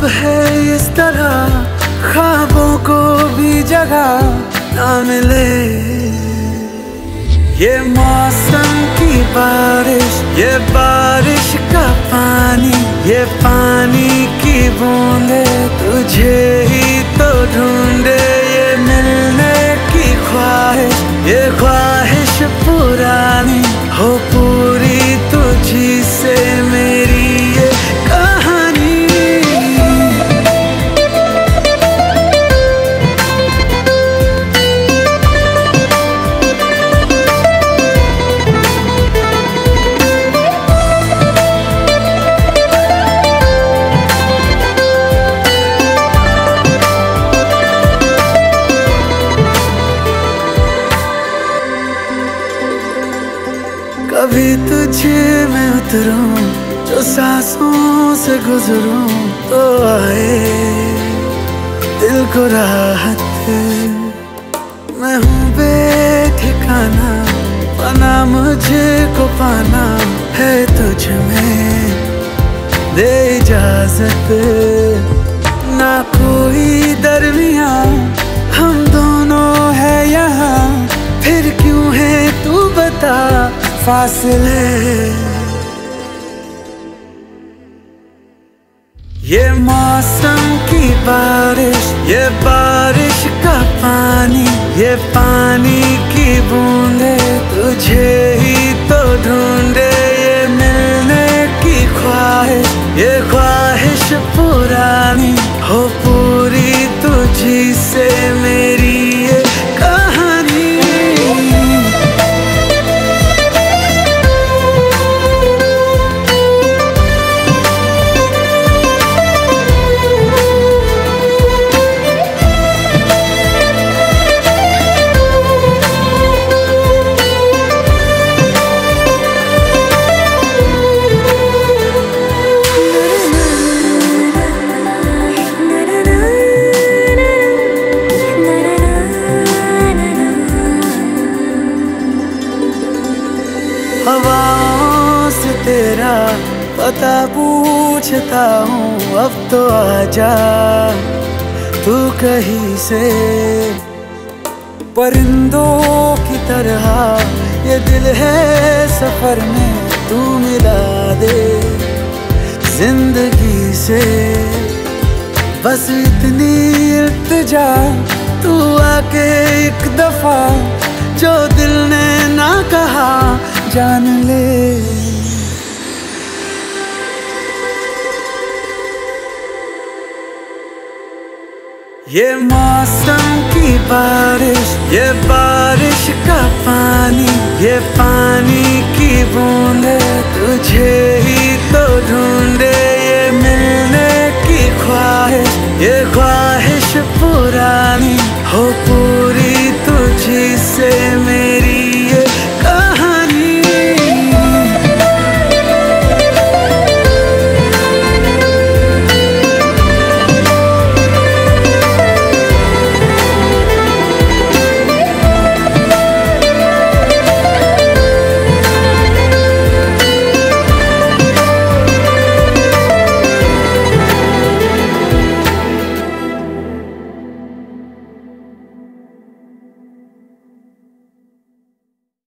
है इस तरह ख्वाबों को भी जगह ना मिले। ये मौसम की बारिश, ये बारिश का पानी, ये पानी की बूंदे तुझे ही तो ढूंढे। ये मिलने की ख्वाहिश, ये ख्वाहिश पुरानी हो पूरी तुझी से मेरी ये कहानी। कभी तुझे मैं उतरूं, जो सांसों से गुजरूं तो आए दिल को राहत। मैं हूँ बेठिकाना, पाना मुझे को पाना है तुझ में, दे इजाजत। ना कोई दरमिया हम दोनों है यहाँ, फिर क्यों है तू बता फासले। ये मौसम की बारिश, ये बारिश का पानी, ये पानी की बूंदे तुझे ही तो ढूंढे। ये मिलने की ख्वाहिश, ये ख्वाहिश पुरानी हो पूरी तुझी से मेरी ये कहानी। हवाओं से तेरा पता पूछता हूँ, अब तो आजा तू कहीं से। परिंदों की तरह ये दिल है सफर में, तू मिला दे जिंदगी से। बस इतनी इल्तिजा तू आके एक दफा, जो दिल ने ना कहा जान ले। ये मौसम की बारिश, ये बारिश का पानी, ये पानी की बूंदे तुझे ही तो ढूंढे। ये मिलने की ख्वाहिश, ये ख्वाहिश